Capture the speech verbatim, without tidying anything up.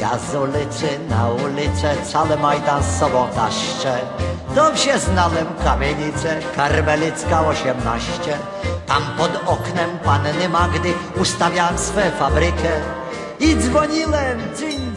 Ja z ulicy na ulicę cały Majdan z sobą taszczę. Dobrze znałem kamienicę, Karmelicka osiemnaście. Tam pod oknem panny Magdy ustawiałem swą fabrykę i dzwoniłem, dzień